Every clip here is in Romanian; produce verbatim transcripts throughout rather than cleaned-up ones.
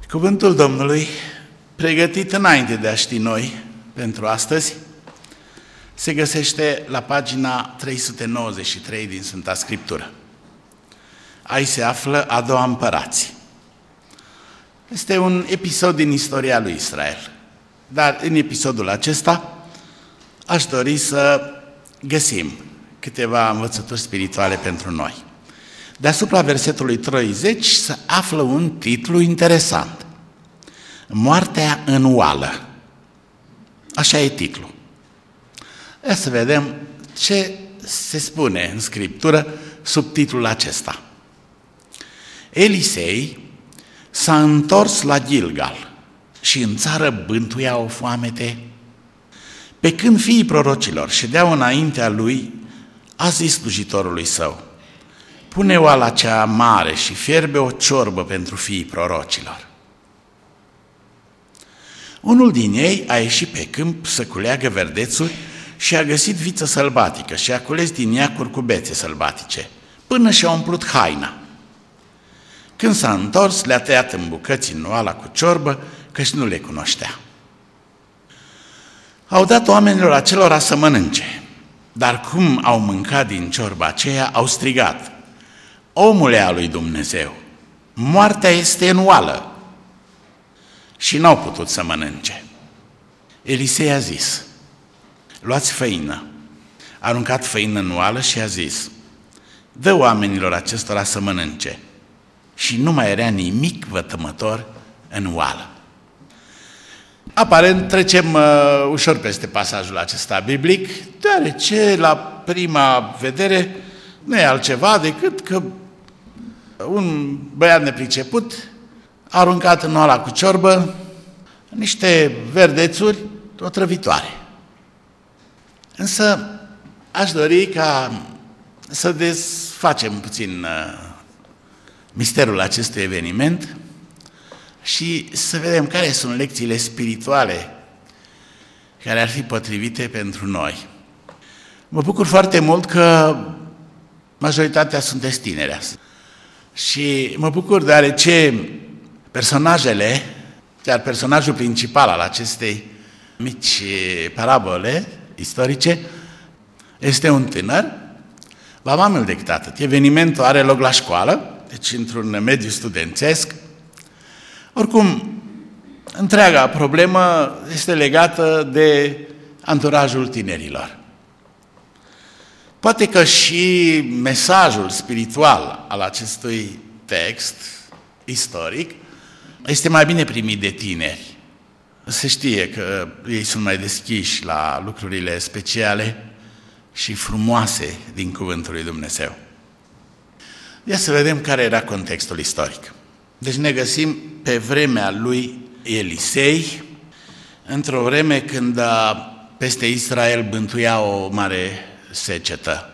Cuvântul Domnului, pregătit înainte de a ști noi pentru astăzi, se găsește la pagina trei sute nouăzeci și trei din Sfânta Scriptură. Aici se află a doua împărați. Este un episod din istoria lui Israel. Dar în episodul acesta aș dori să găsim câteva învățături spirituale pentru noi. Deasupra versetului treizeci se află un titlu interesant. Moartea în oală. Așa e titlul. Ia să vedem ce se spune în Scriptură sub titlul acesta. Elisei s-a întors la Gilgal și în țară bântuia o foamete. Pe când fiii prorocilor ședeau înaintea lui, a zis slujitorului său: pune oala cea mare și fierbe o ciorbă pentru fiii prorocilor. Unul din ei a ieșit pe câmp să culeagă verdețuri și a găsit viță sălbatică și a cules din ea curcubețe sălbatice, până și-a umplut haina. Când s-a întors, le-a tăiat în bucăți în oala cu ciorbă, căci nu le cunoștea. Au dat oamenilor acelora să mănânce, dar cum au mâncat din ciorba aceea, au strigat: omule al lui Dumnezeu, moartea este în oală! Și n-au putut să mănânce. Elisei a zis: luați făină. A aruncat făină în oală și a zis: dă oamenilor acestora să mănânce. Și nu mai era nimic vătămător în oală. Aparent trecem uh, ușor peste pasajul acesta biblic, deoarece la prima vedere nu e altceva decât că un băiat nepriceput a aruncat în oala cu ciorbă niște verdețuri otrăvitoare. Însă aș dori ca să desfacem puțin uh, misterul acestui eveniment și să vedem care sunt lecțiile spirituale care ar fi potrivite pentru noi. Mă bucur foarte mult că majoritatea sunteți tineri și mă bucur deoarece personajele, chiar personajul principal al acestei mici parabole istorice, este un tânăr. Va mai mult decât atât. Evenimentul are loc la școală, deci într-un mediu studențesc. Oricum, întreaga problemă este legată de anturajul tinerilor. Poate că și mesajul spiritual al acestui text istoric este mai bine primit de tineri. Se știe că ei sunt mai deschiși la lucrurile speciale și frumoase din Cuvântul lui Dumnezeu. Ia să vedem care era contextul istoric. Deci ne găsim pe vremea lui Elisei, într-o vreme când peste Israel bântuia o mare secetă.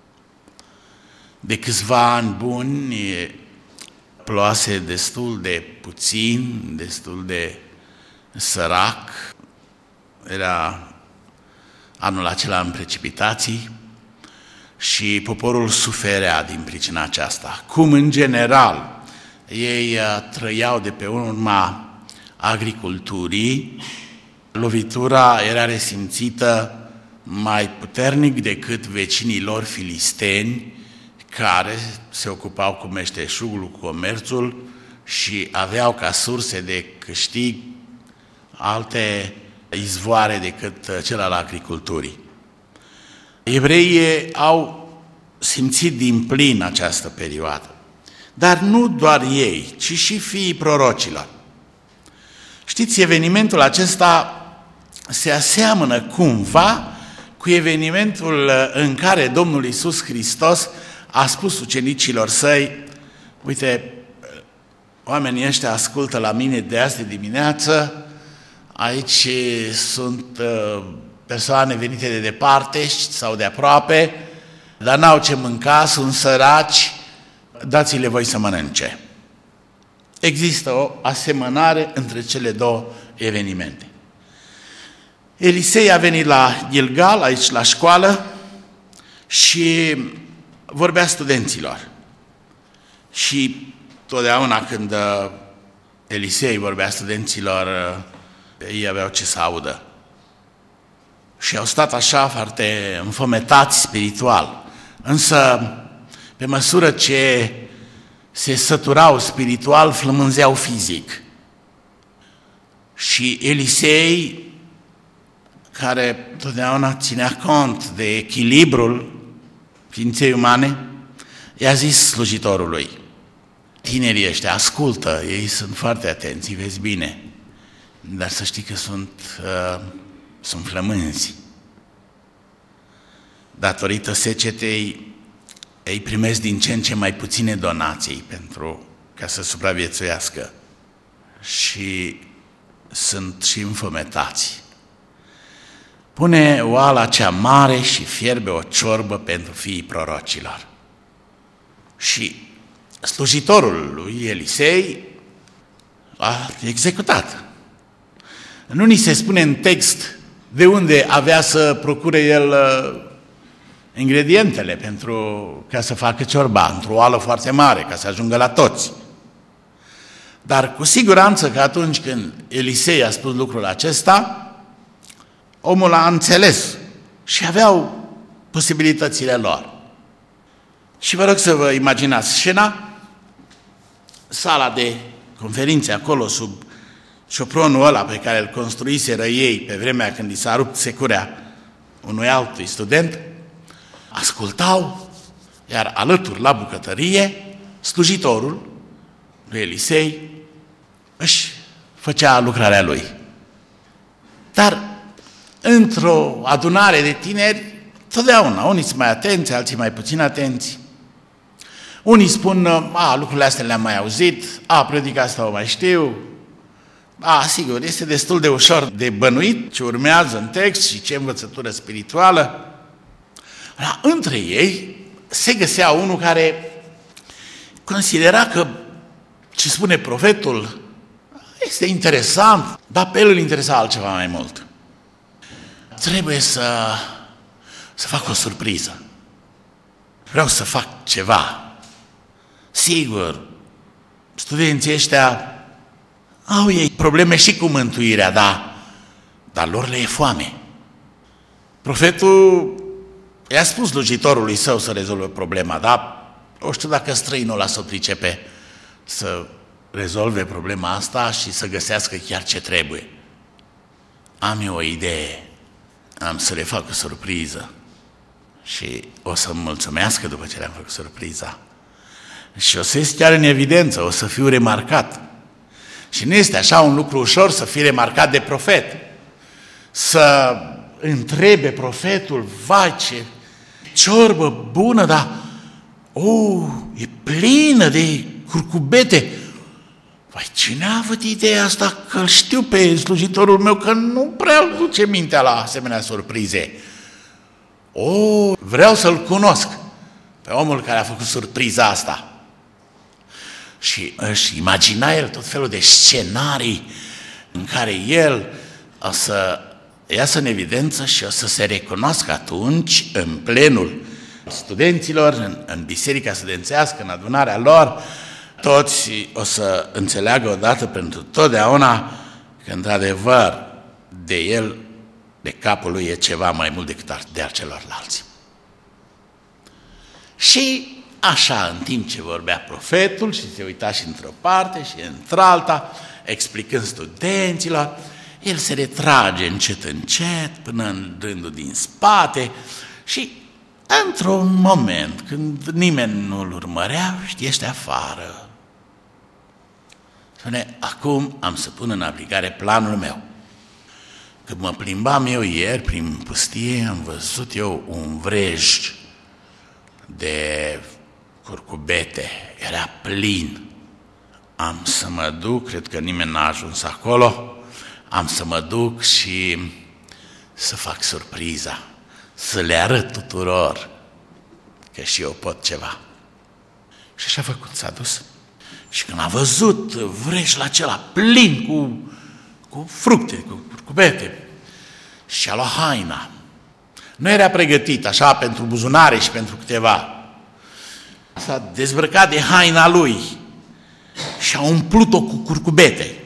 De câțiva ani buni ploase destul de puțin, destul de sărac. Era anul acela în precipitații și poporul suferea din pricina aceasta. Cum în general ei trăiau de pe urma agriculturii, lovitura era resimțită mai puternic decât vecinii lor filisteni, care se ocupau cu meșteșugul, cu comerțul și aveau ca surse de câștig alte izvoare decât cel al agriculturii. Evreii au simțit din plin această perioadă. Dar nu doar ei, ci și fiii prorocilor. Știți, evenimentul acesta se aseamănă cumva cu evenimentul în care Domnul Iisus Hristos a spus ucenicilor săi: uite, oamenii ăștia ascultă la mine de azi de dimineață, aici sunt persoane venite de departe sau de aproape, dar n-au ce mânca, sunt săraci, dați-le voi să mănânce. Există o asemănare între cele două evenimente. Elisei a venit la Gilgal, aici la școală, și vorbea studenților. Și totdeauna când Elisei vorbea studenților, ei aveau ce să audă. Și au stat așa foarte înfometați spiritual. Însă, pe măsură ce se săturau spiritual, flămânzeau fizic. Și Elisei, care totdeauna ținea cont de echilibrul ființei umane, i-a zis slujitorului: tinerii ăștia ascultă, ei sunt foarte atenți, vezi bine, dar să știi că sunt, uh, sunt flămânzi. Datorită secetei, ei primesc din ce în ce mai puține donații pentru ca să supraviețuiască și sunt și înfometați. Pune oala cea mare și fierbe o ciorbă pentru fiii prorocilor. Și slujitorul lui Elisei a executat. Nu ni se spune în text de unde avea să procure el ingredientele pentru ca să facă ciorba, într-o oală foarte mare, ca să ajungă la toți. Dar cu siguranță că atunci când Elisei a spus lucrul acesta, omul a înțeles și aveau posibilitățile lor. Și vă rog să vă imaginați scena, sala de conferințe acolo, sub șopronul ăla pe care îl construiseră ei pe vremea când i s-a rupt securea unui altui student, ascultau, iar alături la bucătărie, slujitorul lui Elisei își făcea lucrarea lui. Dar într-o adunare de tineri, totdeauna, unii sunt mai atenți, alții mai puțin atenți. Unii spun, a, lucrurile astea le-am mai auzit, a, predica asta o mai știu, a, sigur, este destul de ușor de bănuit ce urmează în text și ce învățătură spirituală. La, între ei se găsea unul care considera că ce spune profetul este interesant, dar pe el îl interesa altceva mai mult. Trebuie să, să fac o surpriză. Vreau să fac ceva. Sigur, studenții ăștia au ei probleme și cu mântuirea, dar, dar lor le e foame. Profetul i-a spus slujitorului său să rezolve problema, dar o știu dacă străinul ăla să o pricepe să rezolve problema asta și să găsească chiar ce trebuie. Am eu o idee, am să le fac o surpriză și o să-mi mulțumească după ce le-am făcut surpriza. Și o să ies chiar în evidență, o să fiu remarcat. Și nu este așa un lucru ușor să fii remarcat de profet. Să întrebe profetul, vai ce ciorbă bună, dar oh, e plină de curcubete. Vai, cine a avut ideea asta? Că știu pe slujitorul meu că nu prea îl duce mintea la asemenea surprize. Oh, vreau să-l cunosc pe omul care a făcut surpriza asta. Și își imagina el tot felul de scenarii în care el o să iasă în evidență și o să se recunoască atunci în plenul studenților, în, în biserica studențească, în adunarea lor, toți o să înțeleagă odată pentru totdeauna că într-adevăr de el, de capul lui, e ceva mai mult decât de al celorlalți. Și așa, în timp ce vorbea profetul și se uita și într-o parte și într-alta, explicând studenților, el se retrage încet, încet, până în rândul din spate și, într-un moment, când nimeni nu-l urmărea, iește afară. Spune, acum am să pun în aplicare planul meu. Când mă plimbam eu ieri prin pustie, am văzut eu un vrej de curcubete, era plin. Am să mă duc, cred că nimeni n-a ajuns acolo, am să mă duc și să fac surpriza, să le arăt tuturor că și eu pot ceva. Și așa a făcut, s-a dus. Și când a văzut vrejul acela plin cu, cu fructe, cu curcubete, și-a luat haina. Nu era pregătit așa pentru buzunare și pentru câteva. S-a dezbrăcat de haina lui și a umplut-o cu curcubete.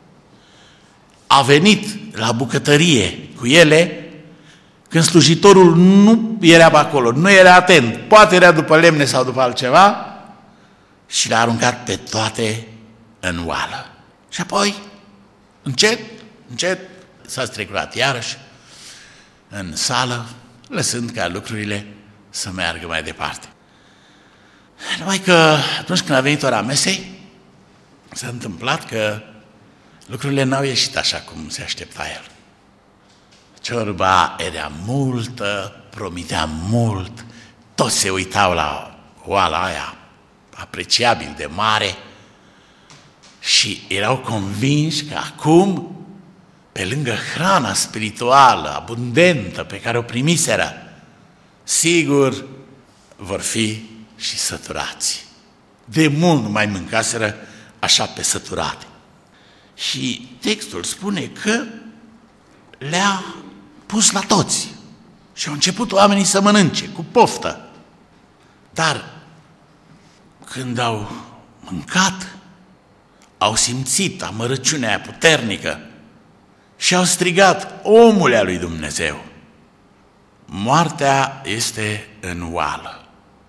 A venit la bucătărie cu ele când slujitorul nu era pe acolo, nu era atent, poate era după lemne sau după altceva, și le-a aruncat pe toate în oală. Și apoi, încet, încet, s-a strecurat iarăși în sală, lăsând ca lucrurile să meargă mai departe. Numai că atunci când a venit ora mesei, s-a întâmplat că lucrurile n-au ieșit așa cum se aștepta el. Ciorba era multă, promitea mult, toți se uitau la oala aia apreciabil de mare și erau convinși că acum, pe lângă hrana spirituală abundentă pe care o primiseră, sigur vor fi și săturați. De mult nu mai mâncaseră așa pe săturate. Și textul spune că le-a pus la toți și au început oamenii să mănânce cu poftă. Dar când au mâncat, au simțit amărăciunea aia puternică și au strigat: omule al lui Dumnezeu, moartea este în oală.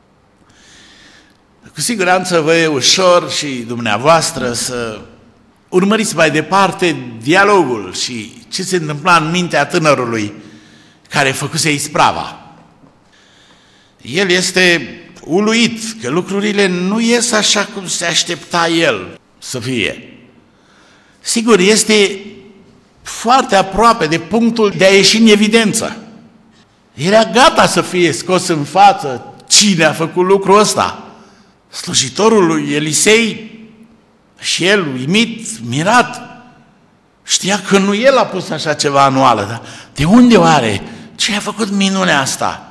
Cu siguranță vă e ușor și dumneavoastră să urmăriți mai departe dialogul și ce se întâmpla în mintea tânărului care făcuse isprava. El este uluit că lucrurile nu ies așa cum se aștepta el să fie. Sigur, este foarte aproape de punctul de a ieși în evidență. Era gata să fie scos în față cine a făcut lucrul ăsta. Slujitorul lui Elisei, și el, uimit, mirat, știa că nu el a pus așa ceva în oală, dar de unde oare? Ce a făcut minunea asta?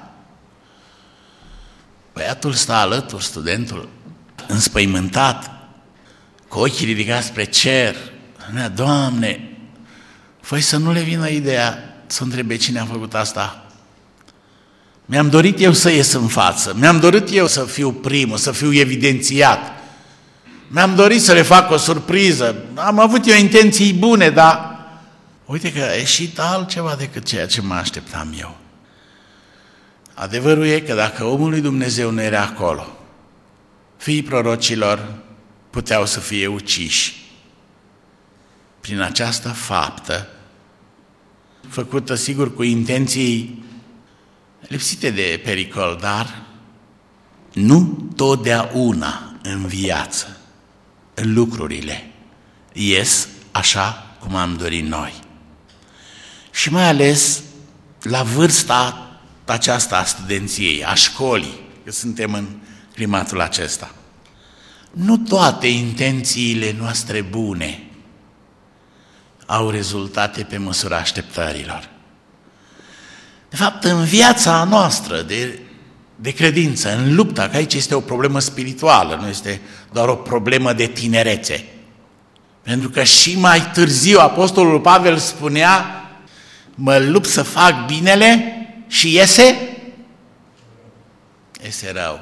Băiatul stă alături, studentul, înspăimântat, cu ochii ridicați spre cer. Spunea: Doamne, fă să nu le vină ideea să întrebe cine a făcut asta. Mi-am dorit eu să ies în față, mi-am dorit eu să fiu primul, să fiu evidențiat. Mi-am dorit să le fac o surpriză, am avut eu intenții bune, dar uite că a ieșit altceva decât ceea ce mă așteptam eu. Adevărul e că dacă omul lui Dumnezeu nu era acolo, fiii prorocilor puteau să fie uciși prin această faptă, făcută sigur cu intenții lipsite de pericol, dar nu totdeauna în viață lucrurile ies așa cum am dorit noi. Și mai ales la vârsta aceasta a studenției, a școlii, că suntem în climatul acesta. Nu toate intențiile noastre bune au rezultate pe măsura așteptărilor. De fapt, în viața noastră de, de credință, în lupta, că aici este o problemă spirituală, nu este doar o problemă de tinerețe. Pentru că și mai târziu Apostolul Pavel spunea: mă lupt să fac binele și iese? Iese rău.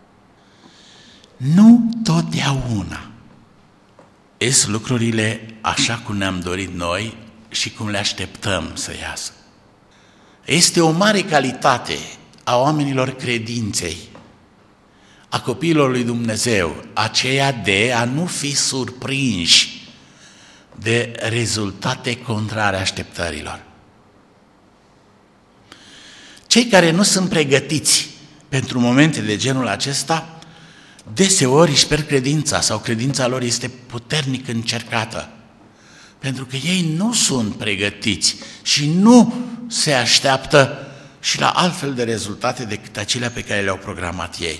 Nu totdeauna ies lucrurile așa cum ne-am dorit noi și cum le așteptăm să iasă. Este o mare calitate a oamenilor credinței, a copiilor lui Dumnezeu, aceea de a nu fi surprinși de rezultate contrare așteptărilor. Cei care nu sunt pregătiți pentru momente de genul acesta, deseori își pierd credința sau credința lor este puternic încercată, pentru că ei nu sunt pregătiți și nu se așteaptă și la altfel de rezultate decât acelea pe care le-au programat ei.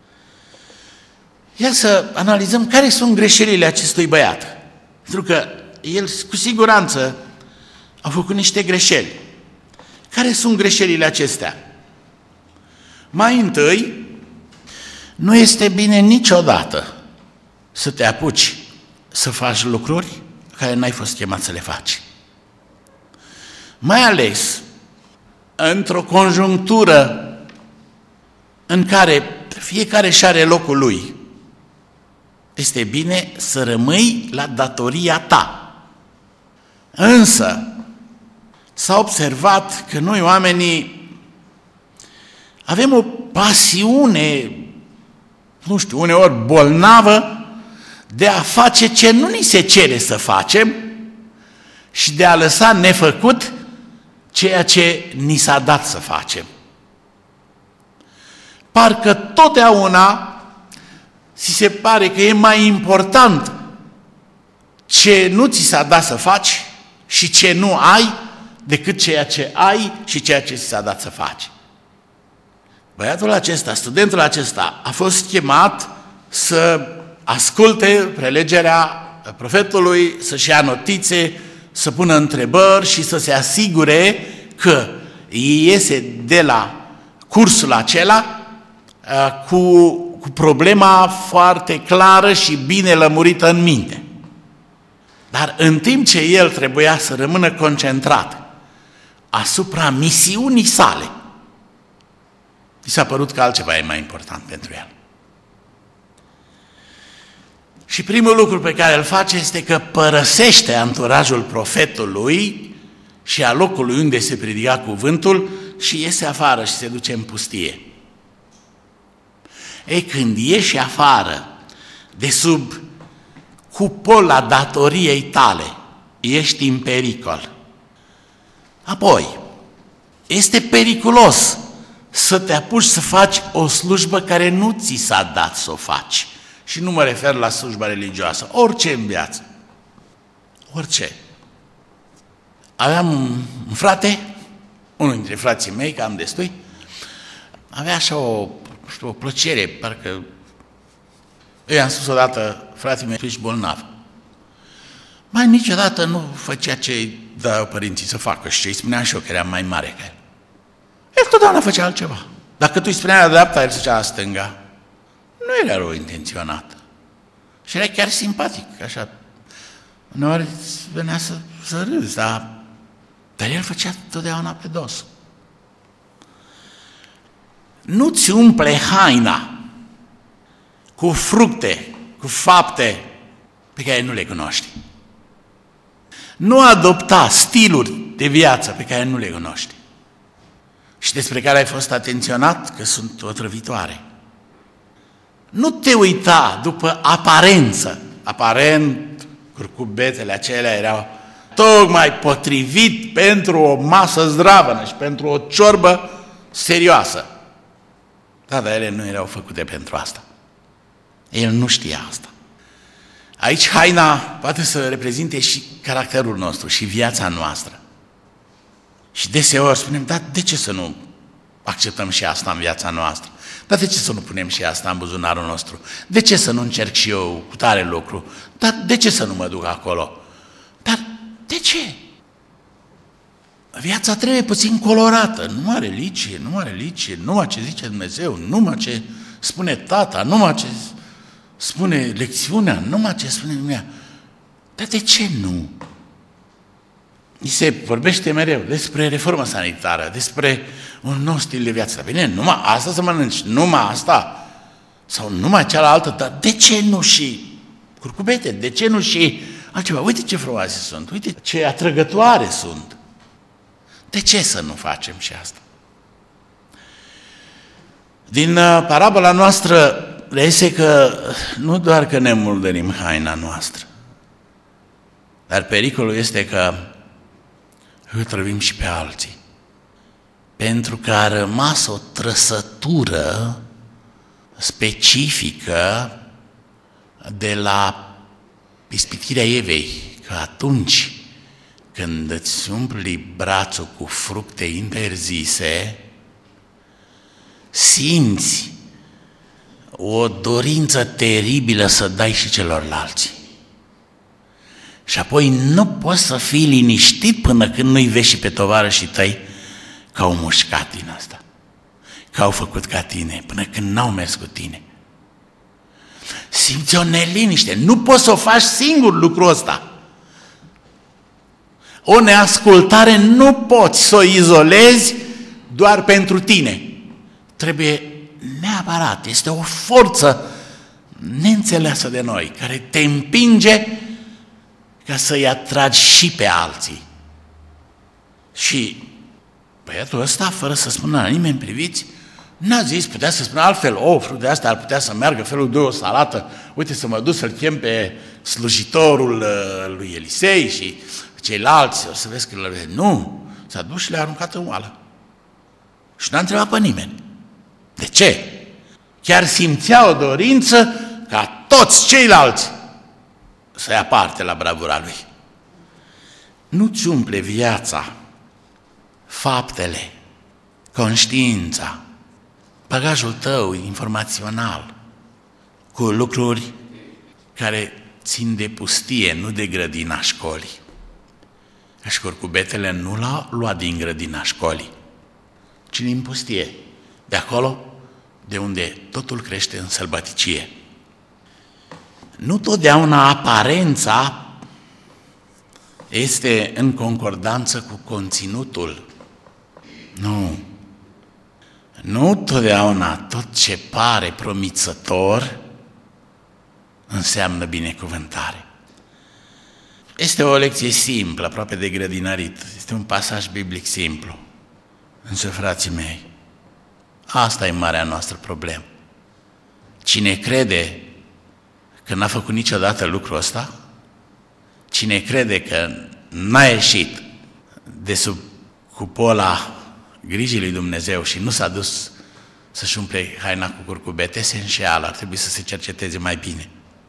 Ia să analizăm care sunt greșelile acestui băiat, pentru că el cu siguranță a făcut niște greșeli. Care sunt greșelile acestea? Mai întâi, nu este bine niciodată să te apuci să faci lucruri care n-ai fost chemat să le faci. Mai ales într-o conjunctură în care fiecare își are locul lui. este bine să rămâi la datoria ta. Însă s-a observat că noi oamenii avem o pasiune, nu știu, uneori bolnavă, de a face ce nu ni se cere să facem și de a lăsa nefăcut ceea ce ni s-a dat să facem. Parcă totdeauna ți se pare că e mai important ce nu ți s-a dat să faci și ce nu ai, decât ceea ce ai și ceea ce ți s-a dat să faci. Băiatul acesta, studentul acesta, a fost chemat să asculte prelegerea profetului, să-și ia notițe, să pună întrebări și să se asigure că iese de la cursul acela cu, cu problema foarte clară și bine lămurită în minte. Dar în timp ce el trebuia să rămână concentrat asupra misiunii sale, i s-a părut că altceva e mai important pentru el. Și primul lucru pe care îl face este că părăsește anturajul profetului și a locului unde se predica cuvântul și iese afară și se duce în pustie. Ei, când ieși afară de sub cupola datoriei tale, ești în pericol. Apoi, este periculos să te apuci să faci o slujbă care nu ți s-a dat să o faci. Și nu mă refer la slujba religioasă, orice în viață. Orice. Aveam un frate, unul dintre frații mei, că am destui, avea așa o, știu, o plăcere, parcă eu i-am spus odată, fratele meu, tu ești bolnav. Mai niciodată nu făcea ce îi dădeau părinții să facă și ce îi spunea și eu, că eram mai mare ca el. El totdeauna făcea altceva. Dacă tu îi spuneai la dreapta, el zicea la stânga. Nu era rău intenționat. Și era chiar simpatic, așa. Uneori venea să, să râzi, dar, dar el făcea totdeauna pe dos. Nu-ți umple haina cu fructe, cu fapte pe care nu le cunoști. Nu adopta stiluri de viață pe care nu le cunoști și despre care ai fost atenționat că sunt otrăvitoare. Nu te uita după aparență. Aparent, curcubetele acelea erau tocmai potrivit pentru o masă zdravănă și pentru o ciorbă serioasă. Da, dar ele nu erau făcute pentru asta. El nu știa asta. Aici haina poate să reprezinte și caracterul nostru și viața noastră. Și deseori spunem, dar de ce să nu acceptăm și asta în viața noastră? Dar de ce să nu punem și asta în buzunarul nostru? De ce să nu încerc și eu cu tare lucru? Dar de ce să nu mă duc acolo? Dar de ce? Viața trebuie puțin colorată, numai religie, numai religie, numai ce zice Dumnezeu, numai ce spune tata, numai ce spune lecțiunea, numai ce spune lumea. Dar de ce nu? Ni se vorbește mereu despre reforma sanitară, despre un nou stil de viață. Bine, numai asta să mănânci, numai asta, sau numai cealaltă, dar de ce nu și curcubete, de ce nu și altceva? Uite ce frumoase sunt, uite ce atrăgătoare sunt. De ce să nu facem și asta? Din parabola noastră reiese că nu doar că ne murdărim haina noastră, dar pericolul este că îi trăvim și pe alții. Pentru că a rămas o trăsătură specifică de la ispitirea Evei, că atunci când îți umpli brațul cu fructe interzise, simți o dorință teribilă să dai și celorlalți. Și apoi nu poți să fii liniștit până când nu-i vezi și pe tovarășii tăi că au mușcat din asta, că au făcut ca tine, până când n-au mers cu tine. Simți o neliniște, nu poți să o faci singur lucrul ăsta. O neascultare nu poți să o izolezi doar pentru tine. Trebuie neapărat, este o forță neînțeleasă de noi, care te împinge ca să-i atragi și pe alții. Și băiatul ăsta, fără să spună la nimeni, priviți, n-a zis, putea să spună altfel, o, fruct de asta ar putea să meargă felul de o salată, uite să mă duc să-l chem pe slujitorul uh, lui Elisei și ceilalți, o să vezi că le... Nu, s-a dus și le-a aruncat în oală. Și n-a întrebat pe nimeni. De ce? Chiar simțea o dorință ca toți ceilalți să ia parte la bravura lui. Nu-ți umple viața, faptele, conștiința, bagajul tău informațional cu lucruri care țin de pustie, nu de grădina școlii. Și curcubetele nu l-au luat din grădina școlii, ci din pustie, de acolo de unde totul crește în sălbăticie. Nu totdeauna aparența este în concordanță cu conținutul. Nu. Nu totdeauna tot ce pare promițător înseamnă binecuvântare. Este o lecție simplă, aproape de grădinarit. Este un pasaj biblic simplu. Însă, frații mei, asta e marea noastră problemă. Cine crede că n-a făcut niciodată lucrul ăsta, cine crede că n-a ieșit de sub cupola grijii lui Dumnezeu și nu s-a dus să-și umple haina cu curcubete, se înșeală, ar trebui să se cerceteze mai bine.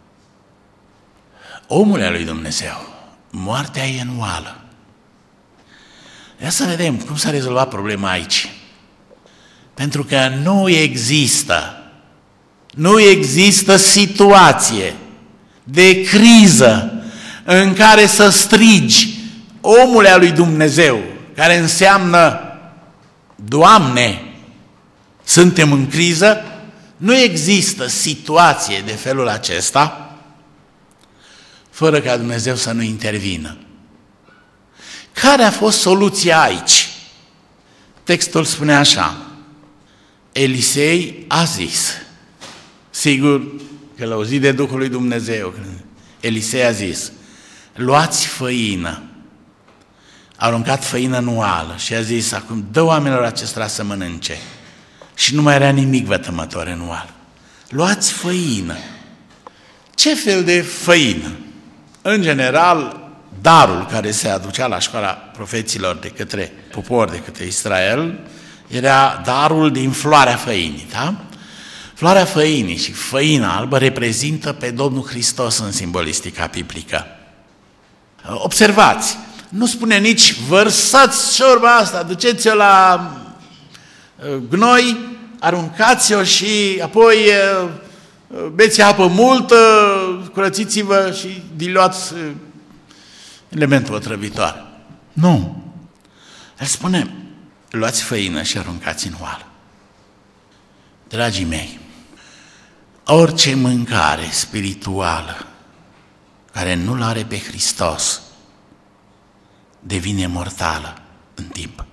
Omul lui Dumnezeu, moartea e în oală. Ia să vedem cum s-a rezolvat problema aici. Pentru că nu există, nu există situație de criză în care să strigi omul lui Dumnezeu, care înseamnă Doamne, suntem în criză. Nu există situație de felul acesta fără ca Dumnezeu să nu intervină. Care a fost soluția aici? Textul spune așa: Elisei a zis, sigur că l-a auzit de Duhul lui Dumnezeu, Elisei a zis, luați făină. A aruncat făină în oală și a zis, acum dă oamenilor acestora să mănânce. Și nu mai era nimic vătămător în oală. Luați făină. Ce fel de făină? În general, darul care se aducea la școala profeților de către popor, de către Israel, era darul din floarea făinii, da? Floarea făinii și făina albă reprezintă pe Domnul Hristos în simbolistica biblică. Observați, nu spune nici vărsați ciorba asta, duceți-o la gnoi, aruncați-o și apoi beți apă multă, curățiți-vă și diluați elementul otrăvitor. Nu. El spune, luați făină și aruncați în oală. Dragii mei, orice mâncare spirituală care nu-L are pe Hristos devine mortală în timp.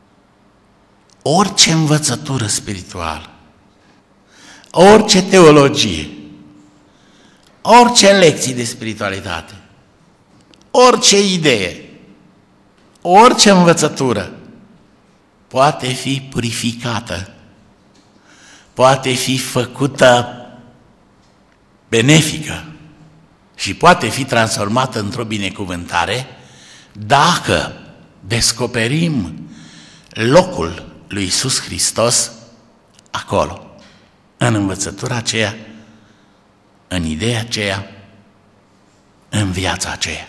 Orice învățătură spirituală, orice teologie, orice lecții de spiritualitate, orice idee, orice învățătură poate fi purificată, poate fi făcută benefică și poate fi transformată într-o binecuvântare dacă descoperim locul lui Iisus Hristos acolo, în învățătura aceea, în ideea aceea, în viața aceea.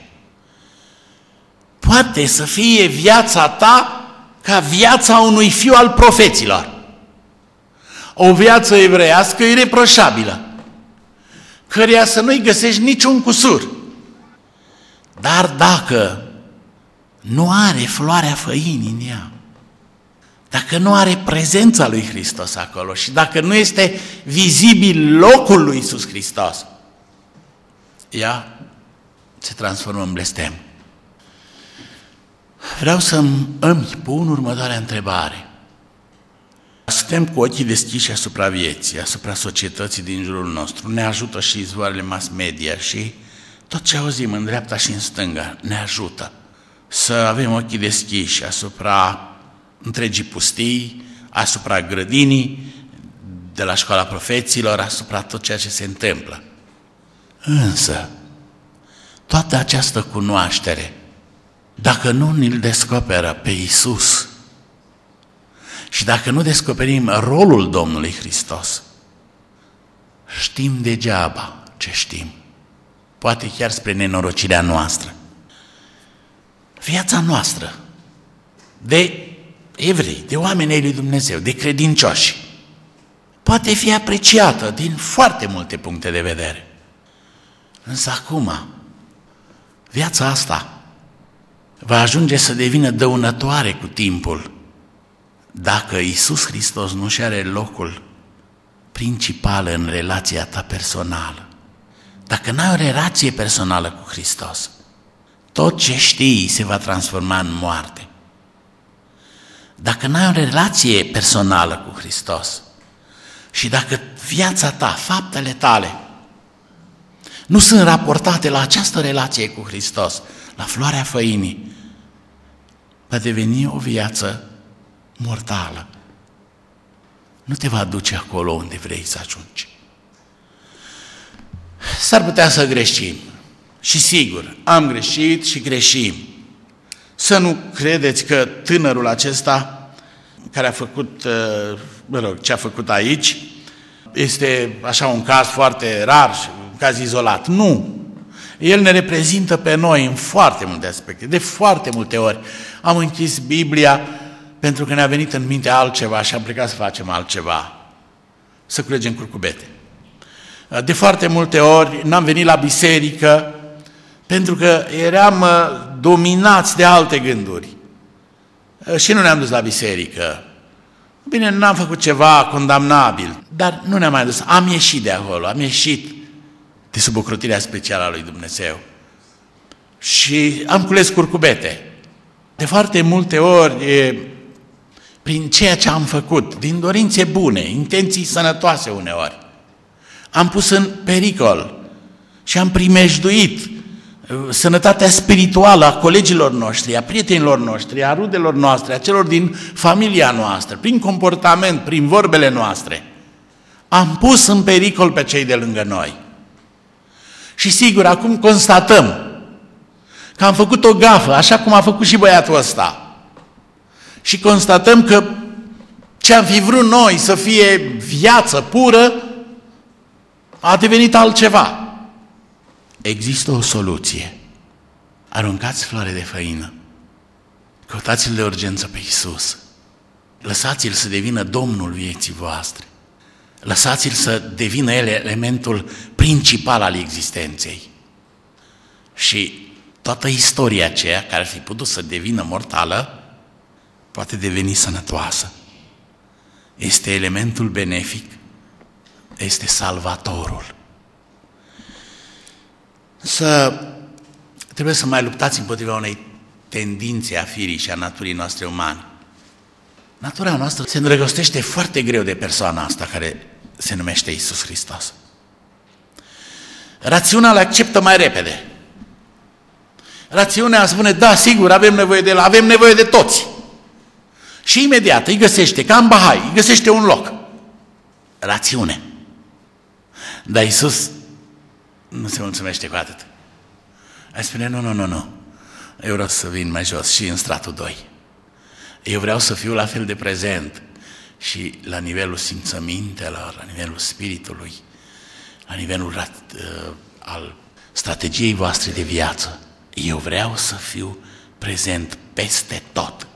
Poate să fie viața ta ca viața unui fiu al profeților. O viață evreiască ireproșabilă, căreia să nu-i găsești niciun cusur. Dar dacă nu are floarea făinii în ea, dacă nu are prezența lui Hristos acolo și dacă nu este vizibil locul lui Iisus Hristos, ea se transformă în blestem. Vreau să îmi pun următoarea întrebare. suntem cu ochii deschiși asupra vieții, asupra societății din jurul nostru. Ne ajută și izvoarele mass media și tot ce auzim în dreapta și în stânga ne ajută să avem ochii deschiși asupra întregii pustii, asupra grădinii, de la școala profeților, asupra tot ceea ce se întâmplă. Însă, toată această cunoaștere, dacă nu ne-l descoperă pe Iisus și dacă nu descoperim rolul Domnului Hristos, știm degeaba ce știm, poate chiar spre nenorocirea noastră. Viața noastră de evrei, de oameni ai lui Dumnezeu, de credincioși, poate fi apreciată din foarte multe puncte de vedere. Însă acum, viața asta va ajunge să devină dăunătoare cu timpul dacă Iisus Hristos nu și are locul principal în relația ta personală. Dacă n-ai o relație personală cu Hristos, tot ce știi se va transforma în moarte. Dacă n-ai o relație personală cu Hristos și dacă viața ta, faptele tale nu sunt raportate la această relație cu Hristos, la floarea făinii, va deveni o viață mortală. Nu te va duce acolo unde vrei să ajungi. S-ar putea să greșim. Și sigur, am greșit și greșim. Să nu credeți că tânărul acesta care a făcut, mă rog, ce a făcut aici, este așa un caz foarte rar și un caz izolat. Nu! El ne reprezintă pe noi în foarte multe aspecte. De foarte multe ori am închis Biblia pentru că ne-a venit în minte altceva și am plecat să facem altceva. Să culegem curcubete. De foarte multe ori n-am venit la biserică pentru că eram dominați de alte gânduri. Și nu ne-am dus la biserică. Bine, n-am făcut ceva condamnabil, dar nu ne-am mai dus. Am ieșit de acolo, am ieșit de sub ocrotirea specială a lui Dumnezeu. Și am cules curcubete. De foarte multe ori, prin ceea ce am făcut, din dorințe bune, intenții sănătoase uneori, am pus în pericol și am primejduit sănătatea spirituală a colegilor noștri, a prietenilor noștri, a rudelor noastre, a celor din familia noastră, prin comportament, prin vorbele noastre. Am pus în pericol pe cei de lângă noi. Și sigur, acum constatăm că am făcut o gafă, așa cum a făcut și băiatul ăsta. Și constatăm că ce am fi vrut noi să fie viață pură, a devenit altceva. Există o soluție. Aruncați floare de făină. Căutați-L de urgență pe Iisus. Lăsați-L să devină Domnul vieții voastre. Lăsați-L să devină El elementul principal al existenței. Și toată istoria aceea, care ar fi putut să devină mortală, poate deveni sănătoasă. Este elementul benefic, este salvatorul. Să trebuie să mai luptați împotriva unei tendințe a firii și a naturii noastre umane. Natura noastră se îndrăgostește foarte greu de persoana asta care se numește Iisus Hristos. Rațiunea le acceptă mai repede. Rațiunea spune, da, sigur, avem nevoie de el, avem nevoie de toți. Și imediat îi găsește, ca în Bahai, îi găsește un loc. Rațiune. Dar Iisus nu se mulțumește cu atât. Ai spune, nu, nu, nu, nu. Eu vreau să vin mai jos și în stratul doi. Eu vreau să fiu la fel de prezent și la nivelul simțămintelor, la nivelul spiritului, la nivelul uh, al strategiei voastre de viață. Eu vreau să fiu prezent peste tot.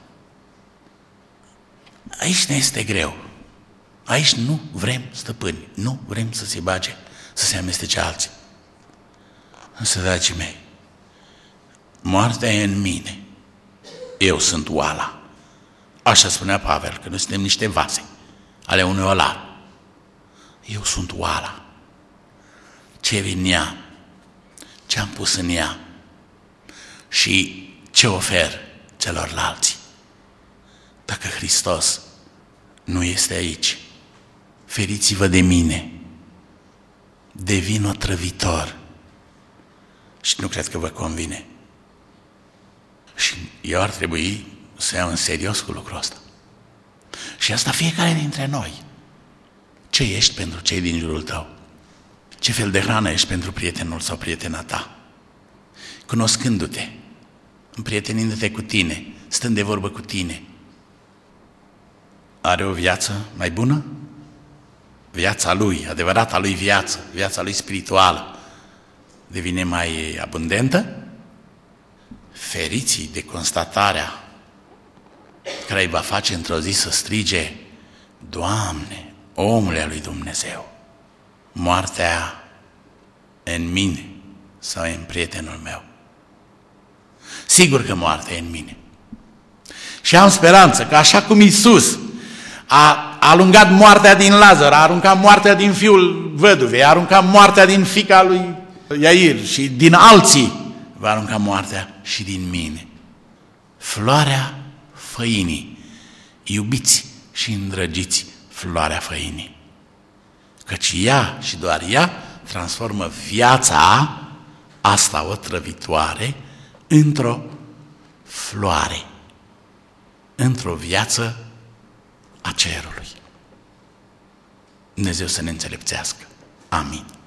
Aici ne este greu. Aici nu vrem stăpâni, nu vrem să se bage, să se amestece alții. Însă, dragii mei, moartea e în mine. Eu sunt oala. Așa spunea Pavel, că noi suntem niște vase ale unui olar. Eu sunt oala. Ce vin ea, ce am pus în ea și ce ofer celorlalți. Dacă Hristos nu este aici. Feriți-vă de mine. Devin otrăvitor. Și nu cred că vă convine. Și eu ar trebui să iau în serios cu lucrul ăsta. Și asta fiecare dintre noi. Ce ești pentru cei din jurul tău? Ce fel de hrană ești pentru prietenul sau prietena ta? Cunoscându-te, împrietenindu-te cu tine, stând de vorbă cu tine, are o viață mai bună? Viața lui, adevărata lui viață, viața lui spirituală, devine mai abundentă? Feriți de constatarea care îi va face într-o zi să strige: Doamne, omule al lui Dumnezeu, moartea în mine sau în prietenul meu. Sigur că moartea e în mine. Și am speranță că așa cum Iisus a alungat moartea din Lazar, a aruncat moartea din fiul văduvei, a aruncat moartea din fiica lui Iair și din alții, va arunca moartea și din mine. Floarea făinii, iubiți și îndrăgiți floarea făinii. Căci ea și doar ea transformă viața asta otrăvitoare într-o floare, într-o viață a cerului. Dumnezeu să ne înțelepțească. Amin.